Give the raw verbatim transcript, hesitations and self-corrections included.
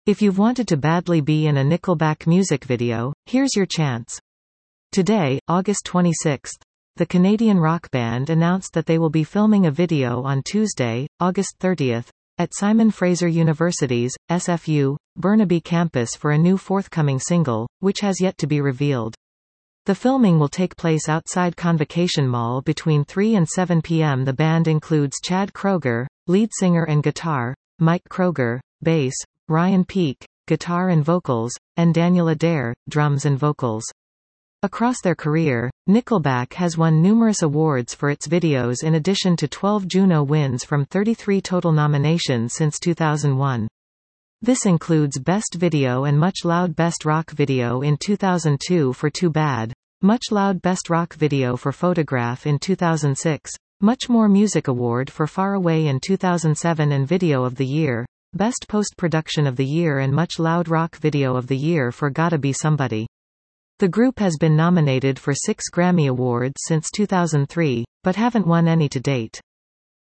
If you've wanted to badly be in a Nickelback music video, here's your chance. Today, August twenty-sixth, the Canadian rock band announced that they will be filming a video on Tuesday, August thirtieth, at Simon Fraser University's, S F U, Burnaby campus for a new forthcoming single, which has yet to be revealed. The filming will take place outside Convocation Mall between three and seven p m The band includes Chad Kroeger, lead singer and guitar, Mike Kroeger, bass, Ryan Peake, guitar and vocals, and Daniel Adair, drums and vocals. Across their career, Nickelback has won numerous awards for its videos in addition to twelve Juno wins from thirty-three total nominations since two thousand one. This includes Best Video and Much Loud Best Rock Video in two thousand two for Too Bad, Much Loud Best Rock Video for Photograph in two thousand six, Much More Music Award for Far Away in two thousand seven and Video of the Year, Best Post-Production of the Year and Much Loud Rock Video of the Year for Gotta Be Somebody. The group has been nominated for six Grammy Awards since two thousand three, but haven't won any to date.